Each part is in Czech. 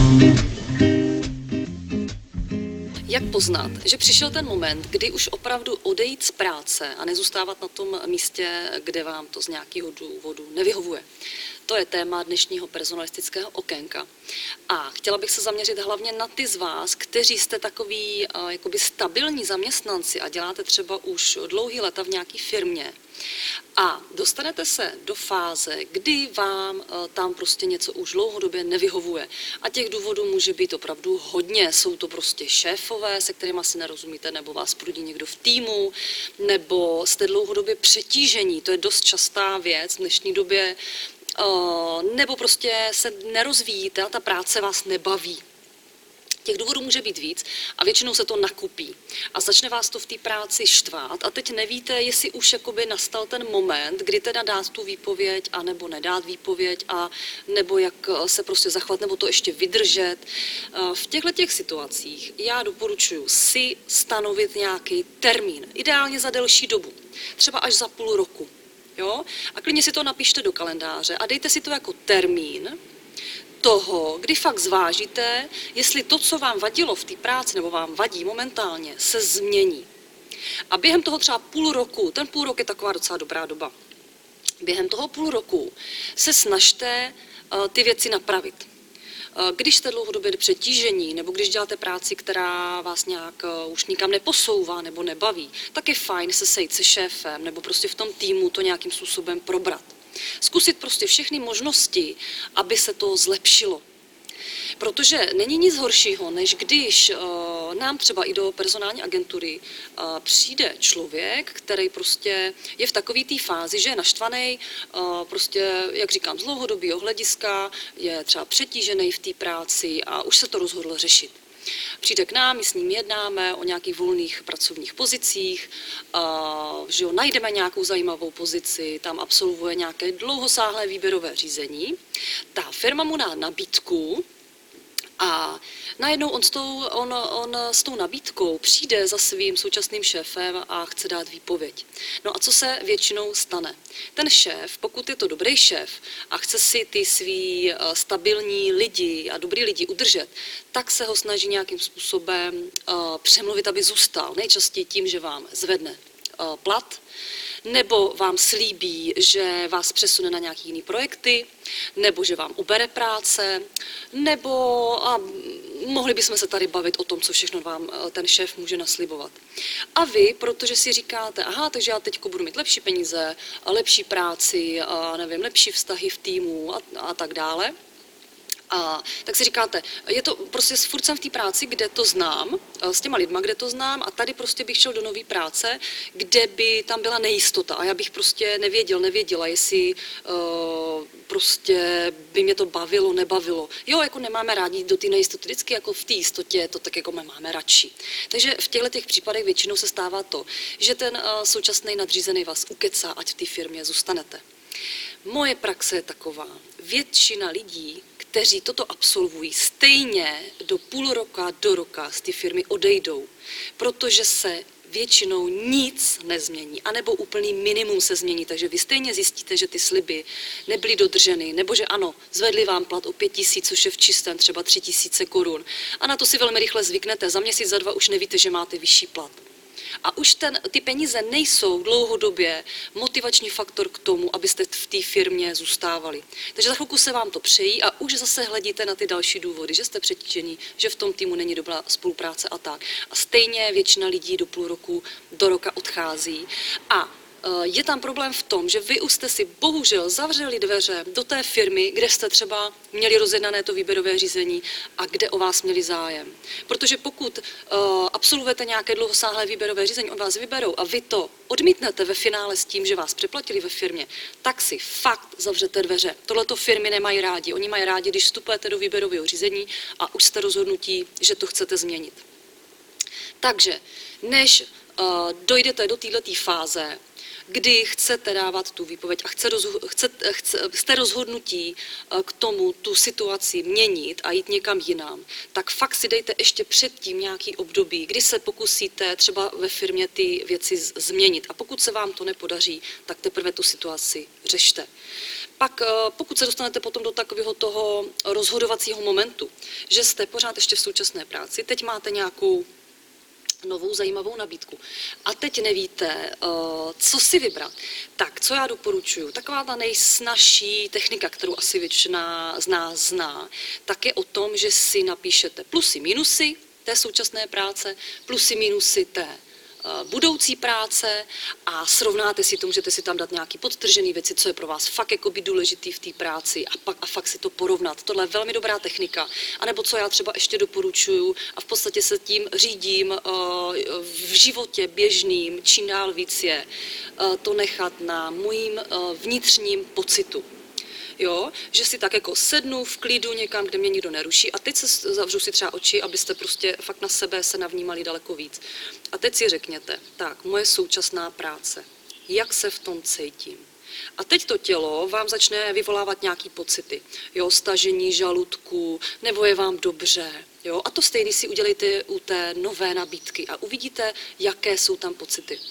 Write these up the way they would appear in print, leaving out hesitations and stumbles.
Jak poznat, že přišel ten moment, kdy už opravdu odejít z práce a nezůstávat na tom místě, kde vám to z nějakého důvodu nevyhovuje? To je téma dnešního personalistického okénka. A chtěla bych se zaměřit hlavně na ty z vás, kteří jste takový jakoby stabilní zaměstnanci a děláte třeba už dlouhý léta v nějaké firmě. A dostanete se do fáze, kdy vám tam prostě něco už dlouhodobě nevyhovuje. A těch důvodů může být opravdu hodně. Jsou to prostě šéfové, se kterými asi nerozumíte, nebo vás prudí někdo v týmu, nebo jste dlouhodobě přetížení. To je dost častá věc v dnešní době. Nebo prostě se nerozvíjíte a ta práce vás nebaví. Těch důvodů může být víc a většinou se to nakupí a začne vás to v té práci štvát a teď nevíte, jestli už jakoby nastal ten moment, kdy teda dát tu výpověď a nebo nedát výpověď a nebo jak se prostě zachovat nebo to ještě vydržet. V těchto situacích já doporučuji si stanovit nějaký termín, ideálně za delší dobu, třeba až za půl roku. Jo? A klidně si to napište do kalendáře a dejte si to jako termín toho, kdy fakt zvážíte, jestli to, co vám vadilo v té práci nebo vám vadí momentálně, se změní. A během toho třeba půl roku, ten půl rok je taková docela dobrá doba, během toho půl roku se snažte ty věci napravit. Když jste dlouhodobě přetížení, nebo když děláte práci, která vás nějak už nikam neposouvá nebo nebaví, tak je fajn se sejít se šéfem nebo prostě v tom týmu to nějakým způsobem probrat. Zkusit prostě všechny možnosti, aby se to zlepšilo. Protože není nic horšího, než když nám třeba i do personální agentury přijde člověk, který prostě je v takové té fázi, že je naštvaný, prostě, jak říkám, z dlouhodobého hlediska, je třeba přetížený v té práci a už se to rozhodl řešit. Přijde k nám, my s ním jednáme o nějakých volných pracovních pozicích, že jo, najdeme nějakou zajímavou pozici, tam absolvuje nějaké dlouhosáhlé výběrové řízení. Ta firma mu dá nabídku a najednou on s tou nabídkou přijde za svým současným šéfem a chce dát výpověď. No a co se většinou stane? Ten šéf, pokud je to dobrý šéf a chce si ty svý stabilní lidi a dobrý lidi udržet, tak se ho snaží nějakým způsobem přemluvit, aby zůstal. Nejčastěji tím, že vám zvedne plat, nebo vám slíbí, že vás přesune na nějaké jiné projekty, nebo že vám ubere práce, nebo a mohli bychom se tady bavit o tom, co všechno vám ten šéf může naslibovat. A vy, protože si říkáte, aha, takže já teď budu mít lepší peníze, lepší práci, nevím, lepší vztahy v týmu a tak dále, a tak si říkáte, je to prostě furt jsem v té práci, kde to znám, s těma lidma, kde to znám a tady prostě bych šel do nové práce, kde by tam byla nejistota a já bych prostě nevěděla, jestli prostě by mě to bavilo, nebavilo. Jo, jako nemáme rádi do té nejistoty, vždycky jako v té jistotě to tak jako máme radši. Takže v těchto případech většinou se stává to, že ten současný nadřízený vás ukecá, ať v té firmě zůstanete. Moje praxe je taková, většina lidí, kteří toto absolvují, stejně do půl roka, do roka z té firmy odejdou, protože se většinou nic nezmění, anebo úplný minimum se změní, takže vy stejně zjistíte, že ty sliby nebyly dodrženy, nebo že ano, zvedli vám plat o 5 000, což je v čistém třeba 3 000 korun. A na to si velmi rychle zvyknete, za měsíc, za dva už nevíte, že máte vyšší plat. A už ty peníze nejsou dlouhodobě motivační faktor k tomu, abyste v té firmě zůstávali. Takže za chvilku se vám to přejí a už zase hledíte na ty další důvody, že jste přetížení, že v tom týmu není dobrá spolupráce a tak. A stejně většina lidí do půl roku, do roka odchází. A je tam problém v tom, že vy už jste si bohužel zavřeli dveře do té firmy, kde jste třeba měli rozjednané to výběrové řízení a kde o vás měli zájem. Protože pokud absolvujete nějaké dlouhosáhlé výběrové řízení, od vás vyberou a vy to odmítnete ve finále s tím, že vás přeplatili ve firmě, tak si fakt zavřete dveře. Tohleto firmy nemají rádi. Oni mají rádi, když vstupujete do výběrového řízení a už jste rozhodnutí, že to chcete změnit. Takže než dojdete do této fáze, kdy chcete dávat tu výpověď a jste rozhodnutí k tomu tu situaci měnit a jít někam jinam, tak fakt si dejte ještě předtím nějaký období, kdy se pokusíte třeba ve firmě ty věci změnit. A pokud se vám to nepodaří, tak teprve tu situaci řešte. Pak pokud se dostanete potom do takového toho rozhodovacího momentu, že jste pořád ještě v současné práci, teď máte nějakou novou zajímavou nabídku. A teď nevíte, co si vybrat. Tak, co já doporučuji? Taková ta nejsnažší technika, kterou asi většina z nás zná, tak je o tom, že si napíšete plusy, minusy té současné práce, plusy, minusy té budoucí práce a srovnáte si to, můžete si tam dát nějaký podtržený věci, co je pro vás fakt jakoby důležitý v té práci a fakt si to porovnat. Tohle je velmi dobrá technika. A nebo co já třeba ještě doporučuju a v podstatě se tím řídím v životě běžným, čím dál víc je to nechat na mojím vnitřním pocitu. Jo, že si tak jako sednu v klidu někam, kde mě nikdo neruší a teď se zavřu si třeba oči, abyste prostě fakt na sebe se navnímali daleko víc. A teď si řekněte, tak, moje současná práce, jak se v tom cítím? A teď to tělo vám začne vyvolávat nějaký pocity, jo, stažení žaludku, nebo je vám dobře, jo, a to stejný si udělejte u té nové nabídky a uvidíte, jaké jsou tam pocity.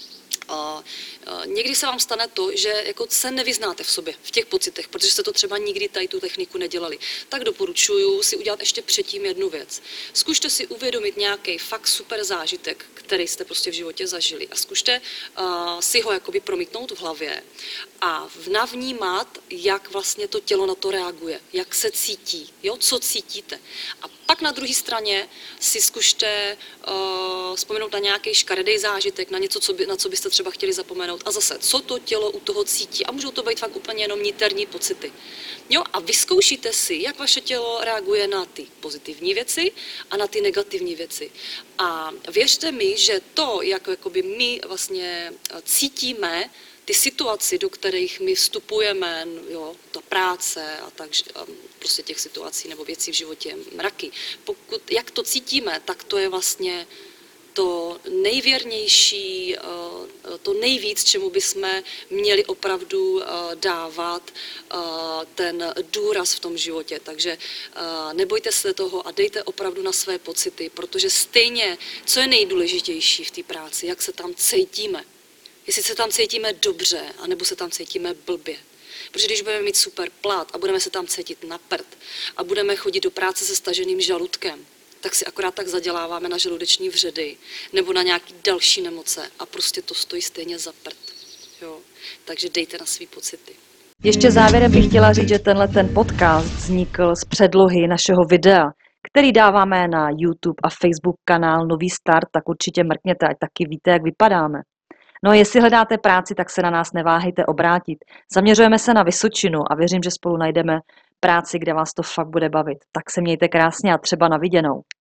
Někdy se vám stane to, že jako se nevyznáte v sobě, v těch pocitech, protože jste to třeba nikdy tady tu techniku nedělali. Tak doporučuji si udělat ještě předtím jednu věc. Zkušte si uvědomit nějaký fakt super zážitek, který jste prostě v životě zažili a zkušte si ho jakoby promítnout v hlavě a navnímat, jak vlastně to tělo na to reaguje, jak se cítí, jo, co cítíte. A pak na druhé straně si zkušte vzpomenout na nějaký škaredý zážitek, na něco, na co byste třeba chtěli zapomenout. A zase, co to tělo u toho cítí. A můžou to být fakt úplně jenom niterní pocity. Jo, a vyzkoušíte si, jak vaše tělo reaguje na ty pozitivní věci a na ty negativní věci. A věřte mi, že to, jak jakoby my vlastně cítíme ty situaci, do kterých my vstupujeme, jo, ta práce a tak, prostě těch situací nebo věcí v životě mraky. Jak to cítíme, tak to je vlastně to nejvěrnější, to nejvíc, čemu bychom měli opravdu dávat ten důraz v tom životě. Takže nebojte se toho a dejte opravdu na své pocity, protože stejně, co je nejdůležitější v té práci, jak se tam cítíme. Jestli se tam cítíme dobře, anebo se tam cítíme blbě. Protože když budeme mít super plat a budeme se tam cítit na prd a budeme chodit do práce se staženým žaludkem, tak si akorát tak zaděláváme na žaludeční vředy nebo na nějaký další nemoce a prostě to stojí stejně za prd. Jo? Takže dejte na svý pocity. Ještě závěrem bych chtěla říct, že ten podcast vznikl z předlohy našeho videa, který dáváme na YouTube a Facebook kanál Nový start, tak určitě mrkněte, ať taky víte, jak vypadáme. No a jestli hledáte práci, tak se na nás neváhejte obrátit. Zaměřujeme se na Vysočinu a věřím, že spolu najdeme práci, kde vás to fakt bude bavit. Tak se mějte krásně a třeba na viděnou.